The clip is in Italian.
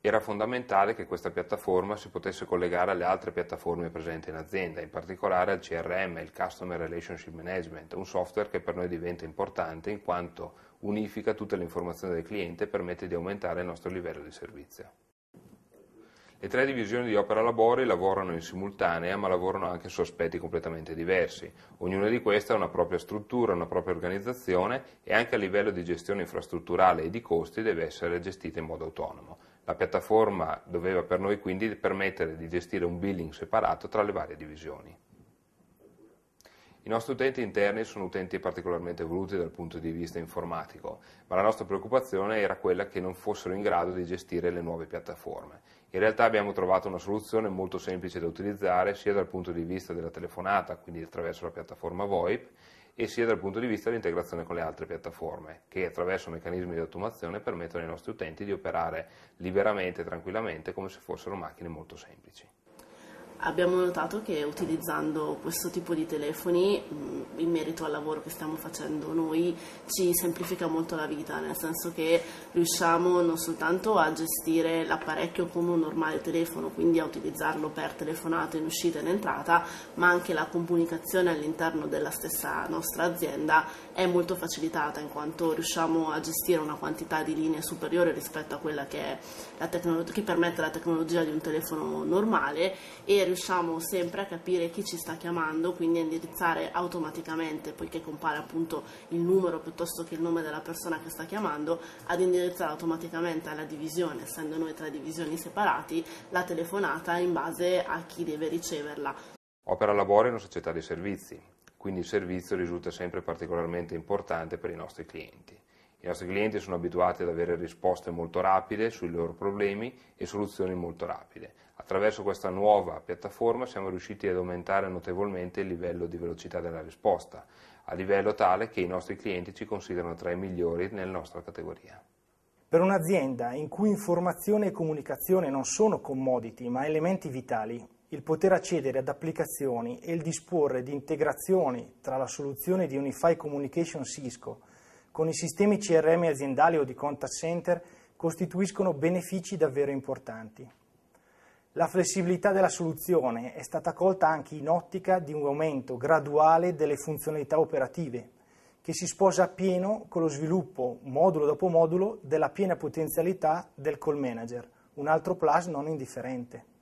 Era fondamentale che questa piattaforma si potesse collegare alle altre piattaforme presenti in azienda, in particolare al CRM, il Customer Relationship Management, un software che per noi diventa importante in quanto unifica tutte le informazioni del cliente e permette di aumentare il nostro livello di servizio. Le 3 divisioni di Opera Labori lavorano in simultanea, ma lavorano anche su aspetti completamente diversi. Ognuna di queste ha una propria struttura, una propria organizzazione e anche a livello di gestione infrastrutturale e di costi deve essere gestita in modo autonomo. La piattaforma doveva per noi quindi permettere di gestire un billing separato tra le varie divisioni. I nostri utenti interni sono utenti particolarmente evoluti dal punto di vista informatico, ma la nostra preoccupazione era quella che non fossero in grado di gestire le nuove piattaforme. In realtà abbiamo trovato una soluzione molto semplice da utilizzare sia dal punto di vista della telefonata, quindi attraverso la piattaforma VoIP, e sia dal punto di vista dell'integrazione con le altre piattaforme, che attraverso meccanismi di automazione permettono ai nostri utenti di operare liberamente e tranquillamente come se fossero macchine molto semplici. Abbiamo notato che utilizzando questo tipo di telefoni, in merito al lavoro che stiamo facendo noi, ci semplifica molto la vita, nel senso che riusciamo non soltanto a gestire l'apparecchio come un normale telefono, quindi a utilizzarlo per telefonate in uscita e in entrata, ma anche la comunicazione all'interno della stessa nostra azienda è molto facilitata, in quanto riusciamo a gestire una quantità di linee superiore rispetto a quella che è che permette la tecnologia di un telefono normale, e riusciamo sempre a capire chi ci sta chiamando, quindi a indirizzare automaticamente, poiché compare appunto il numero piuttosto che il nome della persona che sta chiamando, ad indirizzare automaticamente alla divisione, essendo noi 3 divisioni separati, la telefonata in base a chi deve riceverla. Opera Labori è una società di servizi, quindi il servizio risulta sempre particolarmente importante per i nostri clienti. I nostri clienti sono abituati ad avere risposte molto rapide sui loro problemi e soluzioni molto rapide. Attraverso questa nuova piattaforma siamo riusciti ad aumentare notevolmente il livello di velocità della risposta, a livello tale che i nostri clienti ci considerano tra i migliori nella nostra categoria. Per un'azienda in cui informazione e comunicazione non sono commodity ma elementi vitali, il poter accedere ad applicazioni e il disporre di integrazioni tra la soluzione di Unified Communication Cisco con i sistemi CRM aziendali o di contact center costituiscono benefici davvero importanti. La flessibilità della soluzione è stata colta anche in ottica di un aumento graduale delle funzionalità operative, che si sposa appieno con lo sviluppo, modulo dopo modulo, della piena potenzialità del call manager, un altro plus non indifferente.